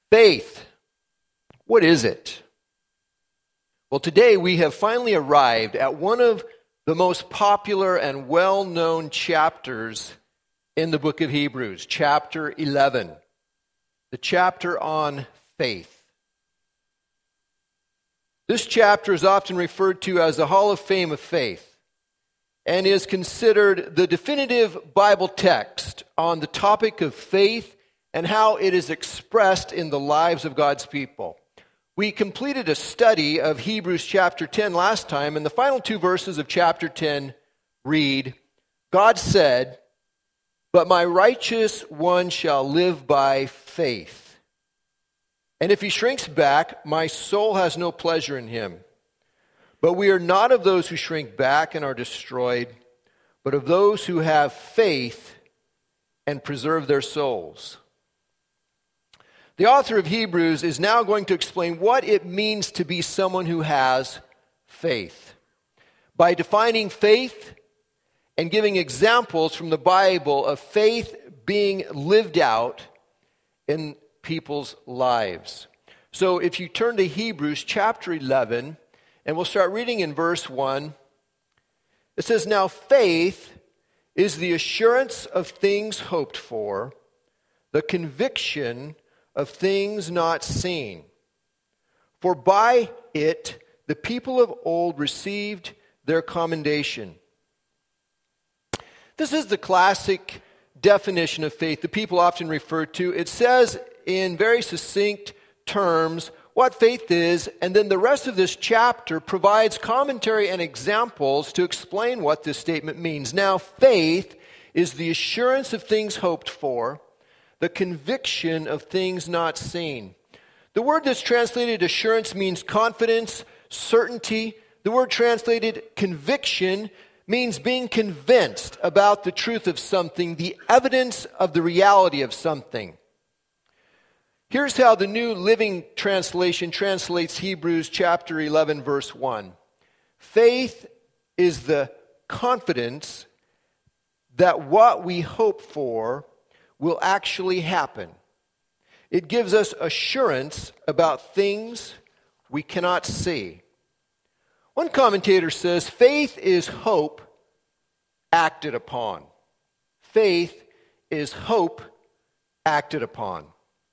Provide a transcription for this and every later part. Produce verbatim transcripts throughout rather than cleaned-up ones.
Faith. What is it? Well, today we have finally arrived at one of the most popular and well-known chapters in the book of Hebrews, chapter eleven, the chapter on faith. This chapter is often referred to as the Hall of Fame of Faith and is considered the definitive Bible text on the topic of faith and how it is expressed in the lives of God's people. We completed a study of Hebrews chapter ten last time, and the final two verses of chapter ten read, God said, "But my righteous one shall live by faith. And if he shrinks back, my soul has no pleasure in him. But we are not of those who shrink back and are destroyed, but of those who have faith and preserve their souls." The author of Hebrews is now going to explain what it means to be someone who has faith, by defining faith and giving examples from the Bible of faith being lived out in people's lives. So if you turn to Hebrews chapter eleven, and we'll start reading in verse one, it says, "Now faith is the assurance of things hoped for, the conviction of things not seen. For by it the people of old received their commendation." This is the classic definition of faith the people often refer to. It says in very succinct terms what faith is, and then the rest of this chapter provides commentary and examples to explain what this statement means. Now, faith is the assurance of things hoped for, the conviction of things not seen. The word that's translated assurance means confidence, certainty. The word translated conviction means being convinced about the truth of something, the evidence of the reality of something. Here's how the New Living Translation translates Hebrews chapter eleven, verse one. Faith is the confidence that what we hope for will actually happen. It gives us assurance about things we cannot see. One commentator says, faith is hope acted upon. Faith is hope acted upon.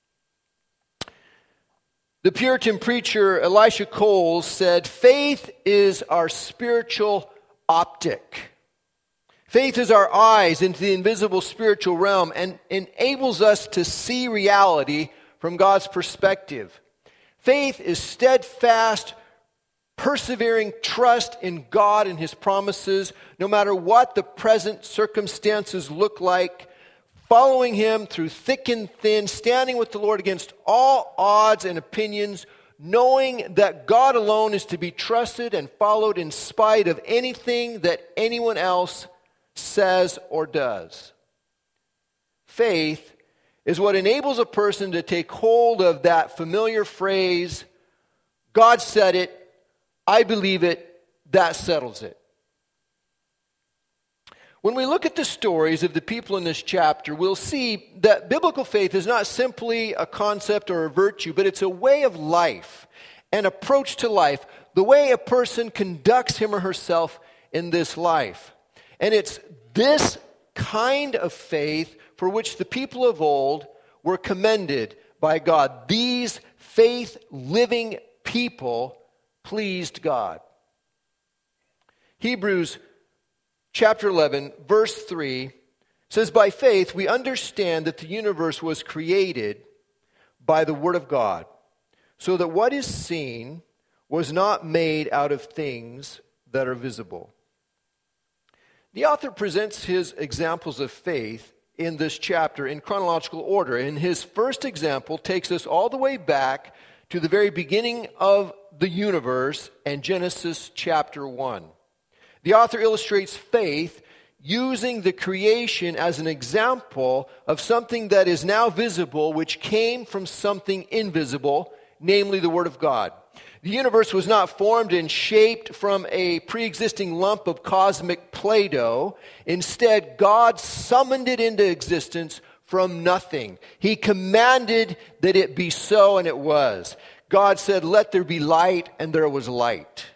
The Puritan preacher Elisha Coles said, faith is our spiritual optic. Faith is our eyes into the invisible spiritual realm and enables us to see reality from God's perspective. Faith is steadfast, persevering trust in God and His promises, no matter what the present circumstances look like, following Him through thick and thin, standing with the Lord against all odds and opinions, knowing that God alone is to be trusted and followed in spite of anything that anyone else says or does. Faith is what enables a person to take hold of that familiar phrase, God said it, I believe it, that settles it. When we look at the stories of the people in this chapter, we'll see that biblical faith is not simply a concept or a virtue, but it's a way of life, an approach to life, the way a person conducts him or herself in this life. And it's this kind of faith for which the people of old were commended by God. These faith-living people pleased God. Hebrews chapter eleven, verse three says, "By faith we understand that the universe was created by the word of God, so that what is seen was not made out of things that are visible." The author presents his examples of faith in this chapter in chronological order. And his first example takes us all the way back to the very beginning of the universe and Genesis chapter one. The author illustrates faith using the creation as an example of something that is now visible, which came from something invisible, namely the Word of God. The universe was not formed and shaped from a pre-existing lump of cosmic Play-Doh. Instead, God summoned it into existence from nothing. He commanded that it be so, and it was. God said, "Let there be light," and there was light.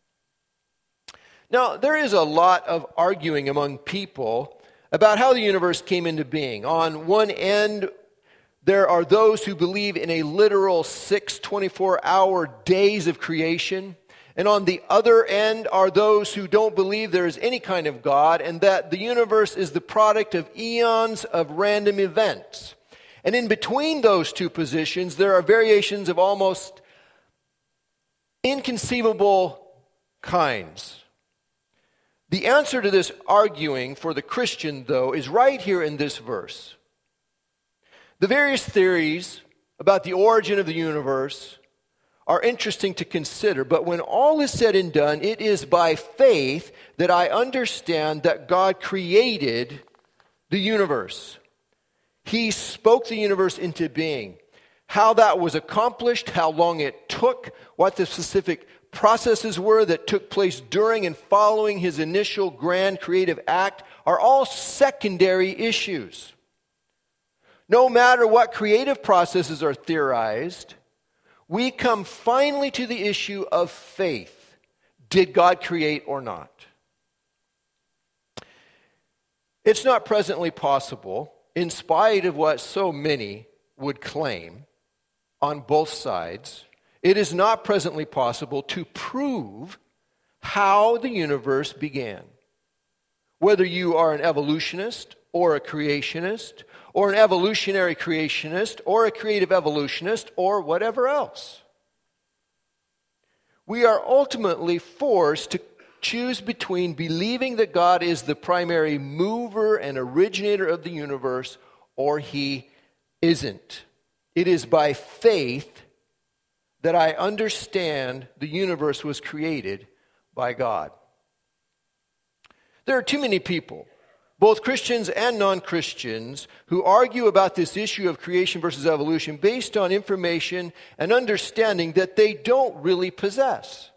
Now, there is a lot of arguing among people about how the universe came into being. On one end, there are those who believe in a literal six twenty-four hour days of creation. And on the other end are those who don't believe there is any kind of God and that the universe is the product of eons of random events. And in between those two positions, there are variations of almost inconceivable kinds. The answer to this arguing for the Christian, though, is right here in this verse. The various theories about the origin of the universe are interesting to consider, but when all is said and done, it is by faith that I understand that God created the universe. He spoke the universe into being. How that was accomplished, how long it took, what the specific processes were that took place during and following his initial grand creative act are all secondary issues. No matter what creative processes are theorized, we come finally to the issue of faith. Did God create or not? It's not presently possible, in spite of what so many would claim on both sides, it is not presently possible to prove how the universe began. Whether you are an evolutionist or a creationist, or an evolutionary creationist, or a creative evolutionist, or whatever else. We are ultimately forced to choose between believing that God is the primary mover and originator of the universe, or he isn't. It is by faith that I understand the universe was created by God. There are too many people, both Christians and non-Christians, who argue about this issue of creation versus evolution based on information and understanding that they don't really possess.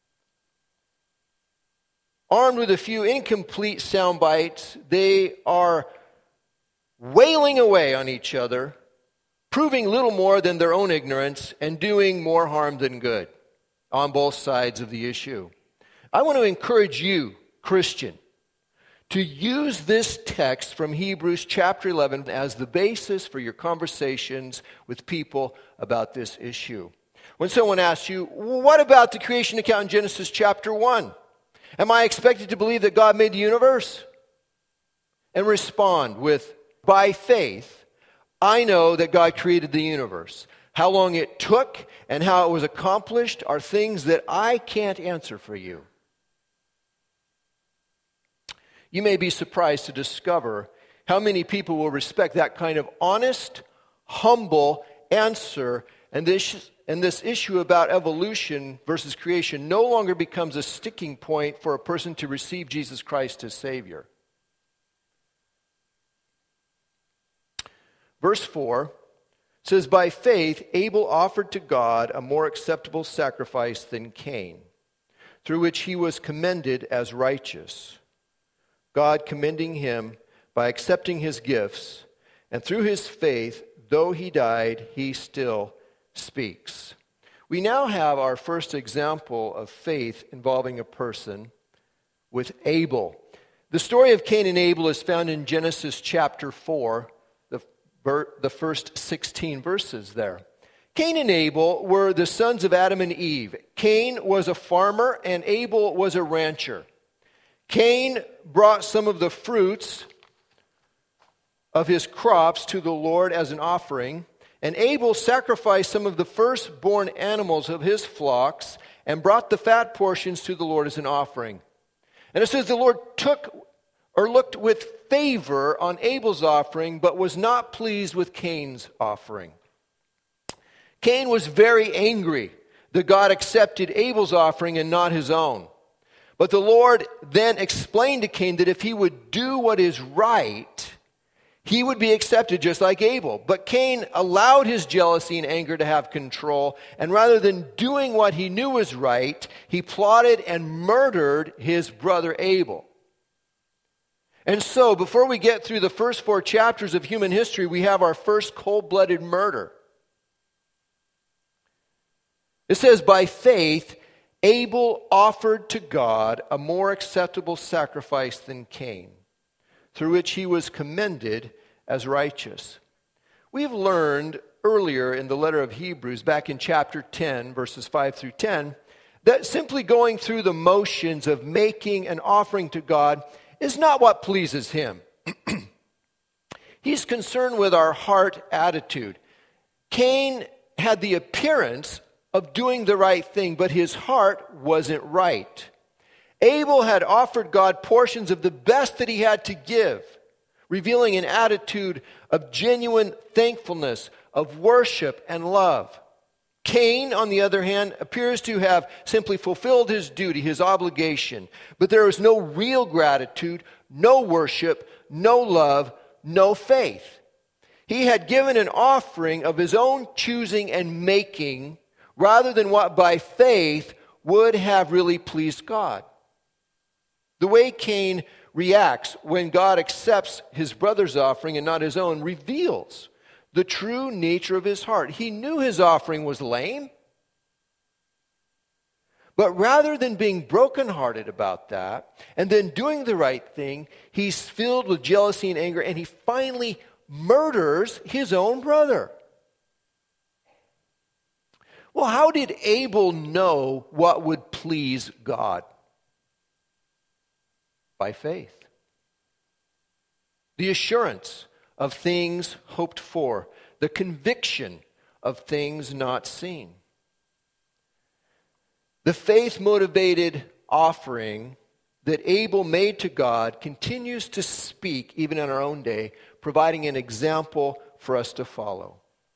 Armed with a few incomplete sound bites, they are wailing away on each other, proving little more than their own ignorance and doing more harm than good on both sides of the issue. I want to encourage you, Christian, to use this text from Hebrews chapter eleven as the basis for your conversations with people about this issue. When someone asks you, what about the creation account in Genesis chapter one? Am I expected to believe that God made the universe? And respond with, by faith, I know that God created the universe. How long it took and how it was accomplished are things that I can't answer for you. You may be surprised to discover how many people will respect that kind of honest, humble answer, and this, and this issue about evolution versus creation no longer becomes a sticking point for a person to receive Jesus Christ as Savior. Verse four says, by faith Abel offered to God a more acceptable sacrifice than Cain, through which he was commended as righteous. God commending him by accepting his gifts, and through his faith, though he died, he still speaks. We now have our first example of faith involving a person with Abel. The story of Cain and Abel is found in Genesis chapter four, the, the first sixteen verses there. Cain and Abel were the sons of Adam and Eve. Cain was a farmer and Abel was a rancher. Cain brought some of the fruits of his crops to the Lord as an offering, and Abel sacrificed some of the firstborn animals of his flocks and brought the fat portions to the Lord as an offering. And it says the Lord took or looked with favor on Abel's offering, but was not pleased with Cain's offering. Cain was very angry that God accepted Abel's offering and not his own. But the Lord then explained to Cain that if he would do what is right, he would be accepted just like Abel. But Cain allowed his jealousy and anger to have control, and rather than doing what he knew was right, he plotted and murdered his brother Abel. And so, before we get through the first four chapters of human history, we have our first cold-blooded murder. It says, by faith, Abel offered to God a more acceptable sacrifice than Cain, through which he was commended as righteous. We've learned earlier in the letter of Hebrews, back in chapter ten, verses five through ten, that simply going through the motions of making an offering to God is not what pleases him. He's concerned with our heart attitude. Cain had the appearance of doing the right thing, but his heart wasn't right. Abel had offered God portions of the best that he had to give, revealing an attitude of genuine thankfulness, of worship and love. Cain, on the other hand, appears to have simply fulfilled his duty, his obligation, but there is no real gratitude, no worship, no love, no faith. He had given an offering of his own choosing and making, rather than what by faith would have really pleased God. The way Cain reacts when God accepts his brother's offering and not his own reveals the true nature of his heart. He knew his offering was lame, but rather than being brokenhearted about that and then doing the right thing, he's filled with jealousy and anger, and he finally murders his own brother. Well, how did Abel know what would please God? By faith. The assurance of things hoped for, the conviction of things not seen. The faith-motivated offering that Abel made to God continues to speak even in our own day, providing an example for us to follow.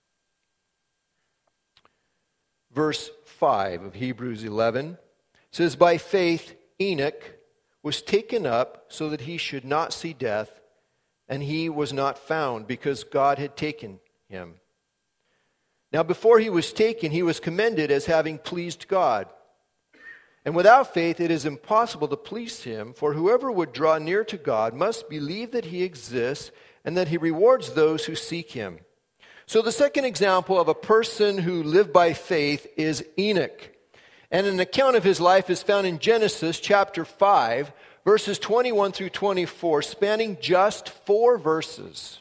Verse five of Hebrews eleven says, by faith Enoch was taken up so that he should not see death, and he was not found because God had taken him. Now before he was taken, he was commended as having pleased God. And without faith it is impossible to please him, for whoever would draw near to God must believe that he exists and that he rewards those who seek him. So the second example of a person who lived by faith is Enoch. And an account of his life is found in Genesis chapter five, verses twenty-one through twenty-four, spanning just four verses.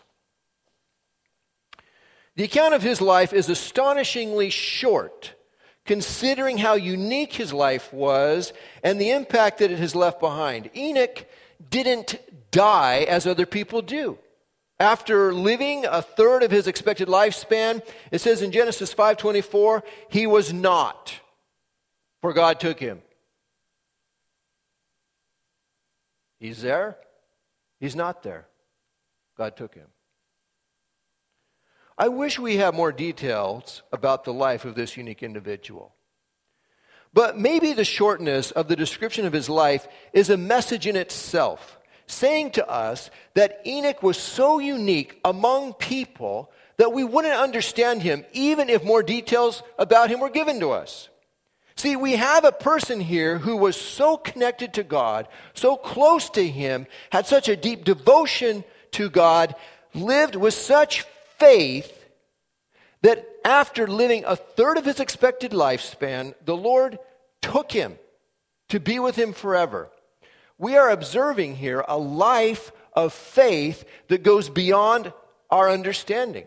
The account of his life is astonishingly short, considering how unique his life was and the impact that it has left behind. Enoch didn't die as other people do. After living a third of his expected lifespan, it says in Genesis five twenty-four, he was not, for God took him. He's there. He's not there. God took him. I wish we had more details about the life of this unique individual. But maybe the shortness of the description of his life is a message in itself, saying to us that Enoch was so unique among people that we wouldn't understand him even if more details about him were given to us. See, we have a person here who was so connected to God, so close to him, had such a deep devotion to God, lived with such faith that after living a third of his expected lifespan, the Lord took him to be with him forever. We are observing here a life of faith that goes beyond our understanding.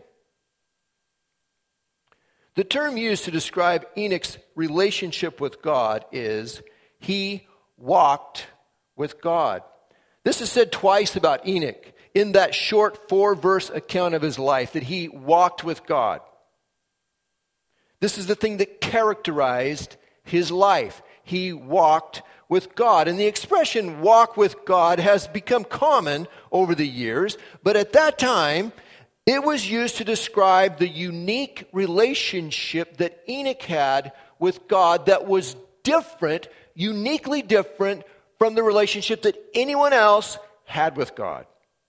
The term used to describe Enoch's relationship with God is, he walked with God. This is said twice about Enoch in that short four-verse account of his life, that he walked with God. This is the thing that characterized his life. He walked with God. And the expression walk with God has become common over the years, but at that time, it was used to describe the unique relationship that Enoch had with God that was different, uniquely different from the relationship that anyone else had with God.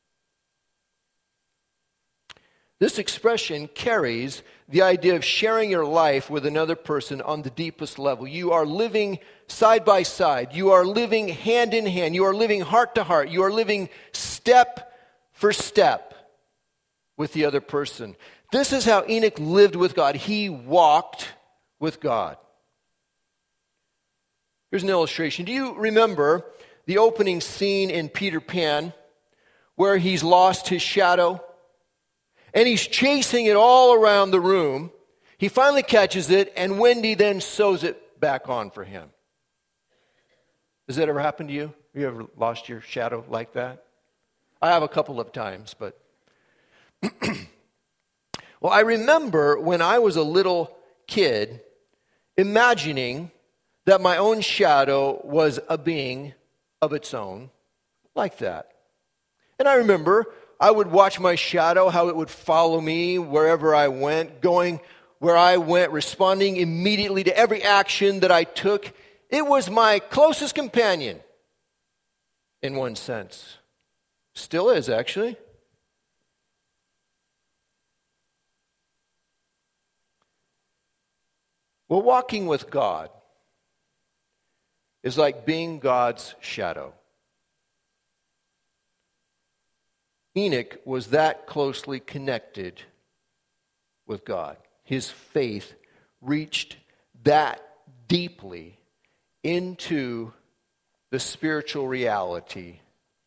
This expression carries the idea of sharing your life with another person on the deepest level. You are living side by side. You are living hand in hand. You are living heart to heart. You are living step step for step with the other person. This is how Enoch lived with God. He walked with God. Here's an illustration. Do you remember the opening scene in Peter Pan where he's lost his shadow? And he's chasing it all around the room. He finally catches it, and Wendy then sews it back on for him. Has that ever happened to you? Have you ever lost your shadow like that? I have a couple of times, but... Well, I remember when I was a little kid imagining that my own shadow was a being of its own, like that. And I remember I would watch my shadow, how it would follow me wherever I went, going where I went, responding immediately to every action that I took. It was my closest companion, in one sense. Still is, actually. Well, walking with God is like being God's shadow. Enoch was that closely connected with God. His faith reached that deeply into the spiritual reality.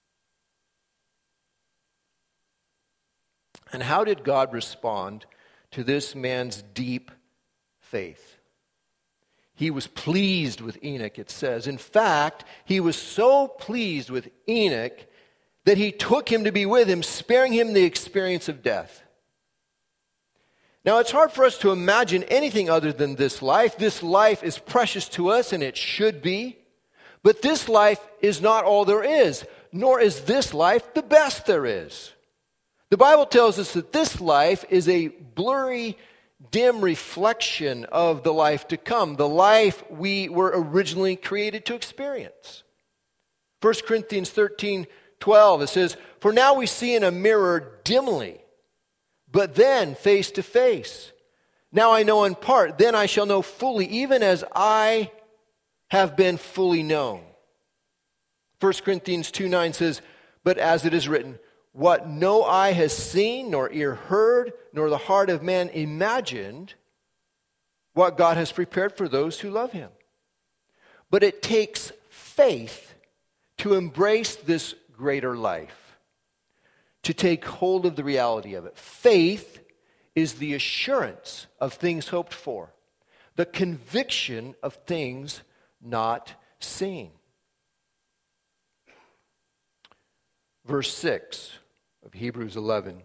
And how did God respond to this man's deep faith? He was pleased with Enoch, it says. In fact, he was so pleased with Enoch that he took him to be with him, sparing him the experience of death. Now, it's hard for us to imagine anything other than this life. This life is precious to us, and it should be. But this life is not all there is, nor is this life the best there is. The Bible tells us that this life is a blurry, dim reflection of the life to come, the life we were originally created to experience. First Corinthians thirteen twelve, it says, "For now we see in a mirror dimly, but then face to face. Now I know in part, then I shall know fully, even as I have been fully known." First Corinthians two nine says, "But as it is written, what no eye has seen, nor ear heard, nor the heart of man imagined, what God has prepared for those who love him." But it takes faith to embrace this greater life, to take hold of the reality of it. Faith is the assurance of things hoped for, the conviction of things not seen. Verse six of Hebrews eleven.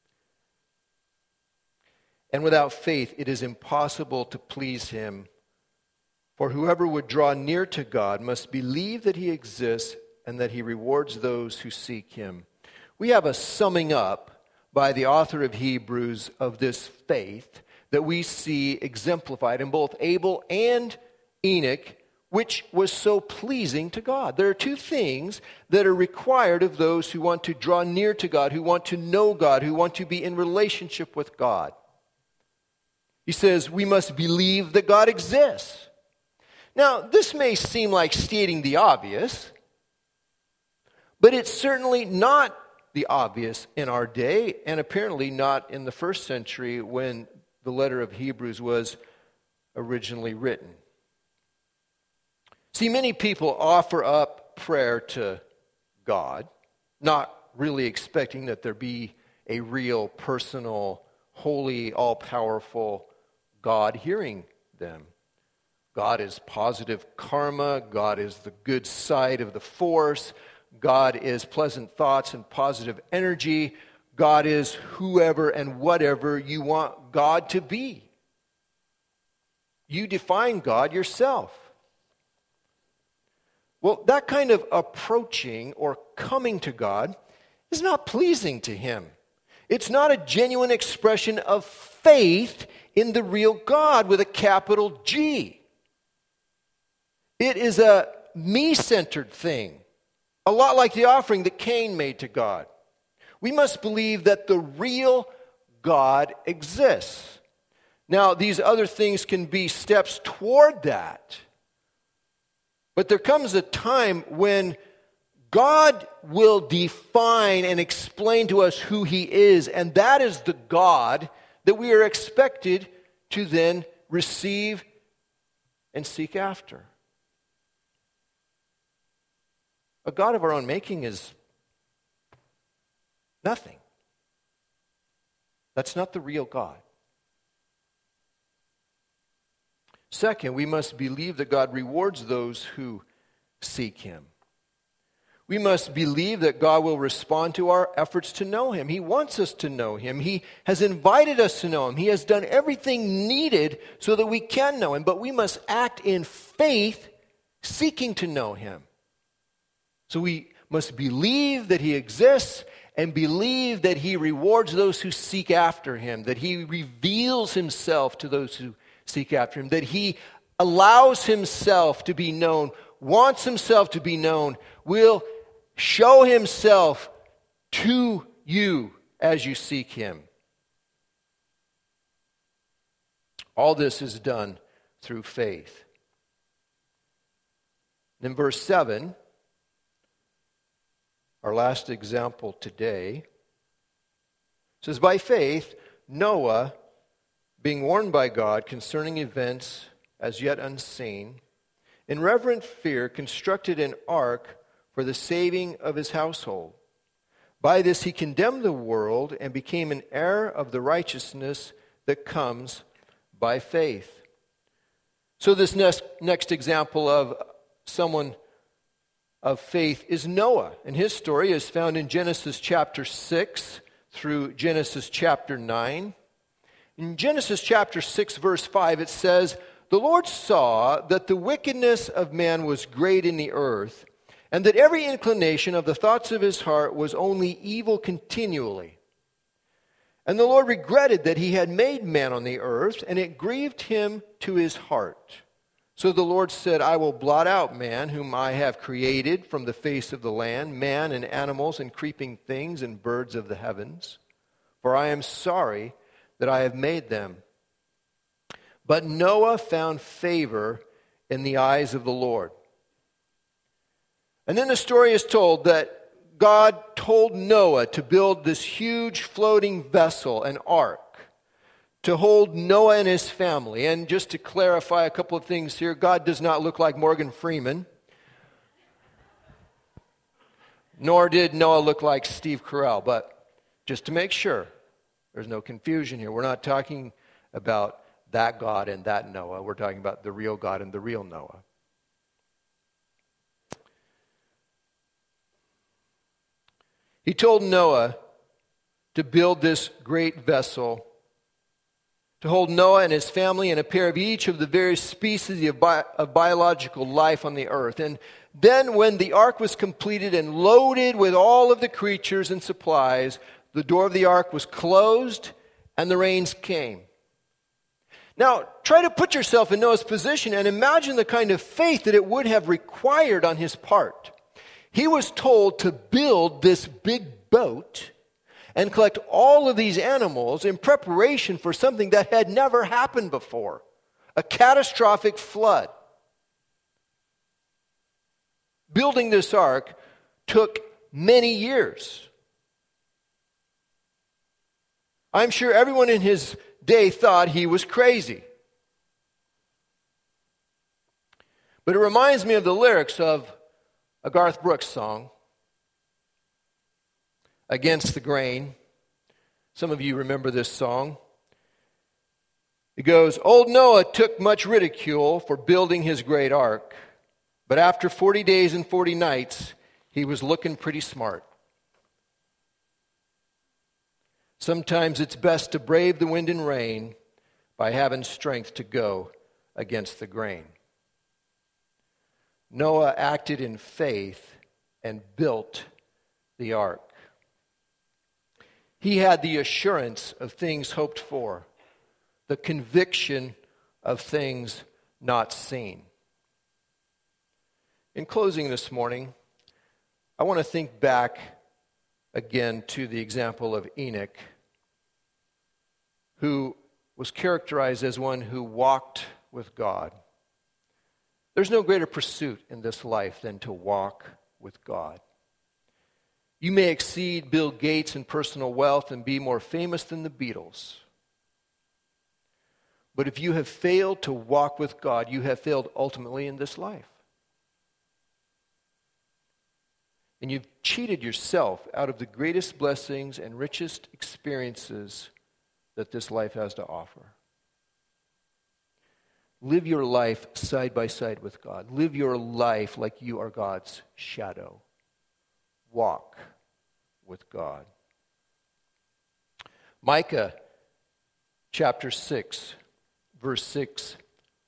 "And without faith it is impossible to please him. For whoever would draw near to God must believe that he exists and that he rewards those who seek him." We have a summing up by the author of Hebrews of this faith that we see exemplified in both Abel and Enoch, which was so pleasing to God. There are two things that are required of those who want to draw near to God, who want to know God, who want to be in relationship with God. He says, we must believe that God exists. Now, this may seem like stating the obvious, but it's certainly not the obvious in our day, and apparently not in the first century when the letter of Hebrews was originally written. See, many people offer up prayer to God, not really expecting that there be a real, personal, holy, all-powerful God hearing them. God is positive karma. God is the good side of the force. God is pleasant thoughts and positive energy. God is whoever and whatever you want God to be. You define God yourself. Well, that kind of approaching or coming to God is not pleasing to him. It's not a genuine expression of faith in the real God with a capital G. It is a me-centered thing, a lot like the offering that Cain made to God. We must believe that the real God exists. Now, these other things can be steps toward that. But there comes a time when God will define and explain to us who He is, and that is the God that we are expected to then receive and seek after. A God of our own making is nothing. That's not the real God. Second, we must believe that God rewards those who seek Him. We must believe that God will respond to our efforts to know Him. He wants us to know Him. He has invited us to know Him. He has done everything needed so that we can know Him. But we must act in faith, seeking to know Him. So we must believe that He exists and believe that He rewards those who seek after Him, that He reveals Himself to those who seek after Him, that He allows Himself to be known, wants Himself to be known, will show Himself to you as you seek Him. All this is done through faith. In verse seven, our last example today, says, by faith, Noah, being warned by God concerning events as yet unseen, in reverent fear constructed an ark for the saving of his household. By this he condemned the world and became an heir of the righteousness that comes by faith. So this next, next example of someone of faith is Noah. And his story is found in Genesis chapter six through Genesis chapter nine. In Genesis chapter six, verse five, it says, the Lord saw that the wickedness of man was great in the earth, and that every inclination of the thoughts of his heart was only evil continually. And the Lord regretted that He had made man on the earth, and it grieved Him to His heart. So the Lord said, I will blot out man, whom I have created from the face of the land, man and animals and creeping things and birds of the heavens, for I am sorry that I have made them. But Noah found favor in the eyes of the Lord. And then the story is told that God told Noah to build this huge floating vessel, an ark, to hold Noah and his family. And just to clarify a couple of things here, God does not look like Morgan Freeman, nor did Noah look like Steve Carell. But just to make sure, there's no confusion here. We're not talking about that God and that Noah. We're talking about the real God and the real Noah. He told Noah to build this great vessel, to hold Noah and his family and a pair of each of the various species of, bi- of biological life on the earth. And then when the ark was completed and loaded with all of the creatures and supplies, the door of the ark was closed and the rains came. Now, try to put yourself in Noah's position and imagine the kind of faith that it would have required on his part. He was told to build this big boat and collect all of these animals in preparation for something that had never happened before, a catastrophic flood. Building this ark took many years. I'm sure everyone in his day thought he was crazy. But it reminds me of the lyrics of a Garth Brooks song, Against the Grain. Some of you remember this song. It goes, Old Noah took much ridicule for building his great ark, but after forty days and forty nights, he was looking pretty smart. Sometimes it's best to brave the wind and rain by having strength to go against the grain. Noah acted in faith and built the ark. He had the assurance of things hoped for, the conviction of things not seen. In closing this morning, I want to think back again to the example of Enoch, who was characterized as one who walked with God. There's no greater pursuit in this life than to walk with God. You may exceed Bill Gates in personal wealth and be more famous than the Beatles. But if you have failed to walk with God, you have failed ultimately in this life. And you've cheated yourself out of the greatest blessings and richest experiences that this life has to offer. Live your life side by side with God. Live your life like you are God's shadow. Walk with God. Micah chapter six, verse six.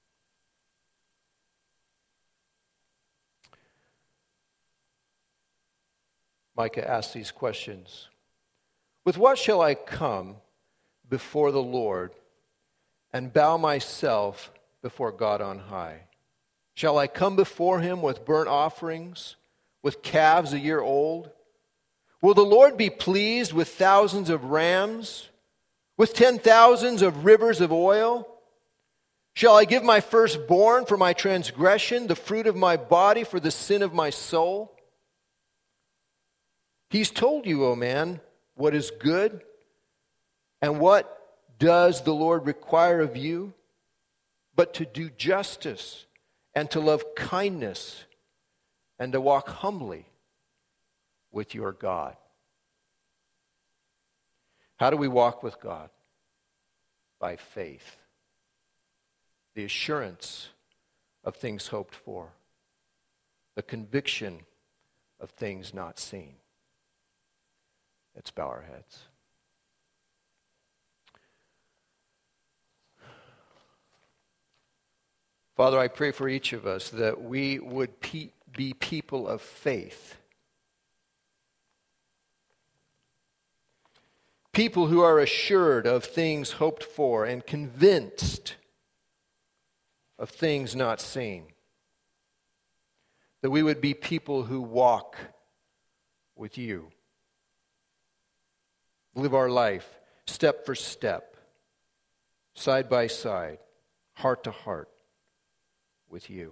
Micah asks these questions. With what shall I come before the Lord and bow myself before God on high? Shall I come before him with burnt offerings, with calves a year old? Will the Lord be pleased with thousands of rams, with ten thousands of rivers of oil? Shall I give my firstborn for my transgression, the fruit of my body for the sin of my soul? He's told you, O man, what is good, and what does the Lord require of you? But to do justice, and to love kindness, and to walk humbly with your God. How do we walk with God? By faith. The assurance of things hoped for. The conviction of things not seen. Let's bow our heads. Father, I pray for each of us that we would pe- be people of faith. People who are assured of things hoped for and convinced of things not seen. That we would be people who walk with you. Live our life step for step, side by side, heart to heart with you.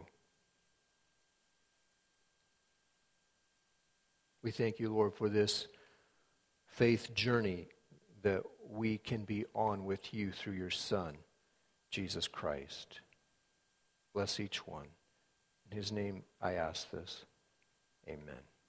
We thank you, Lord, for this faith journey that we can be on with you through your Son, Jesus Christ. Bless each one. In his name I ask this. Amen.